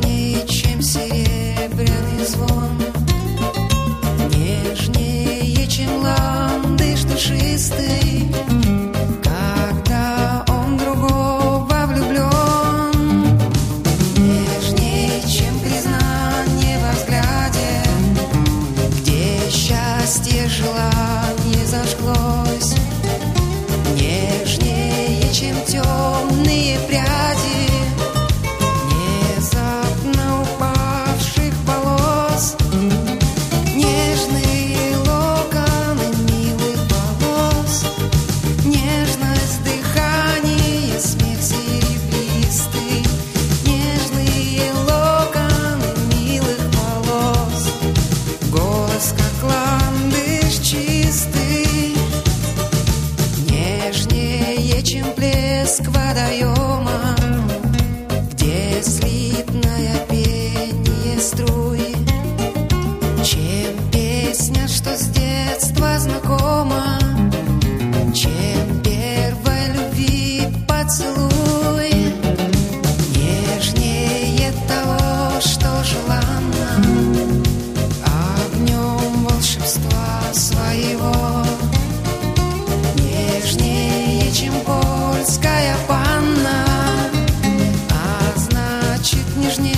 нежнее, чем серебряный звон, нежнее, чем ландыш душистый, когда он другого влюблен, нежнее, чем признание во взгляде, где счастье желание зажглось, нежнее, чем темные пряди внезапно упавших волос, нежные локоны милых волос, нежность дыхания, смех серебристый, нежные локоны милых волос, голос как ландыш чистый, нежнее, чем плеск водоема, где слитное пение струи, чем песня, что с детства знакома, чем первой любви поцелуй, нежнее того, что желанно, а в нем волшебства своего, нежнее, чем польская панна, а значит нежнее